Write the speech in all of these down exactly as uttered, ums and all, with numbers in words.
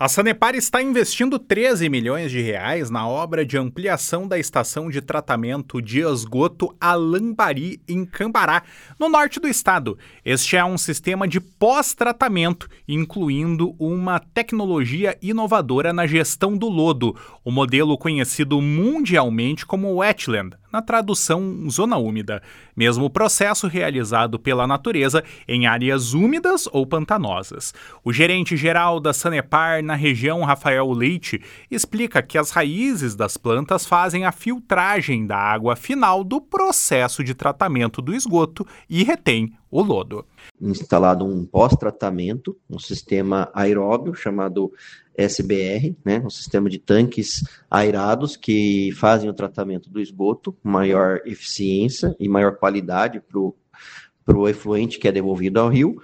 A Sanepar está investindo treze milhões de reais na obra de ampliação da estação de tratamento de esgoto Alambari, em Cambará, no norte do estado. Este é um sistema de pós-tratamento, incluindo uma tecnologia inovadora na gestão do lodo, o modelo conhecido mundialmente como wetland, na tradução zona úmida, mesmo processo realizado pela natureza em áreas úmidas ou pantanosas. O gerente-geral da Sanepar na região, Rafael Leite, explica que as raízes das plantas fazem a filtragem da água final do processo de tratamento do esgoto e retém o lodo. Instalado um pós-tratamento, um sistema aeróbio chamado S B R, né, um sistema de tanques aerados que fazem o tratamento do esgoto, maior eficiência e maior qualidade para o efluente que é devolvido ao rio.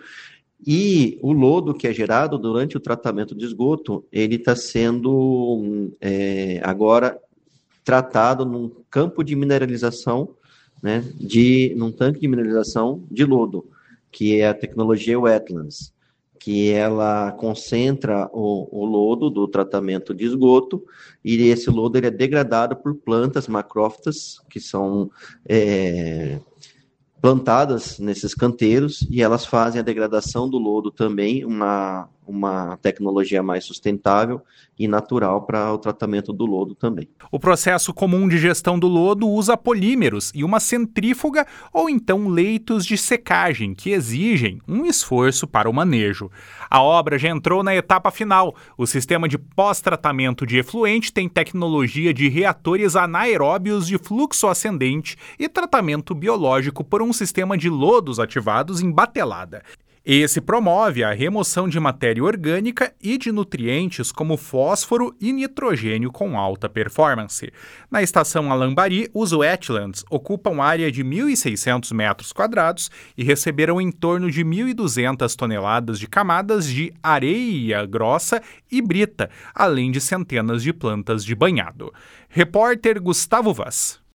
E o lodo que é gerado durante o tratamento de esgoto, ele está sendo é, agora tratado num campo de mineralização, né, de, num tanque de mineralização de lodo, que é a tecnologia Wetlands, que ela concentra o, o lodo do tratamento de esgoto, e esse lodo ele é degradado por plantas macrófitas, que são é, plantadas nesses canteiros, e elas fazem a degradação do lodo também, uma, uma tecnologia mais sustentável e natural para o tratamento do lodo também. O processo comum de gestão do lodo usa polímeros e uma centrífuga ou então leitos de secagem que exigem um esforço para o manejo. A obra já entrou na etapa final. O sistema de pós-tratamento de efluente tem tecnologia de reatores anaeróbios de fluxo ascendente e tratamento biológico por um sistema de lodos ativados em batelada. Esse promove a remoção de matéria orgânica e de nutrientes como fósforo e nitrogênio com alta performance. Na estação Alambari, os wetlands ocupam área de mil e seiscentos metros quadrados e receberam em torno de mil e duzentas toneladas de camadas de areia grossa e brita, além de centenas de plantas de banhado. Repórter Gustavo Vaz.